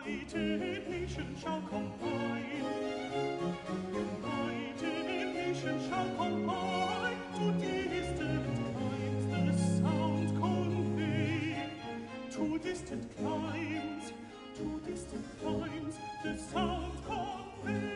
United nations shall combine. United nations shall combine. To distant climes the sound convey. To distant climes the sound convey.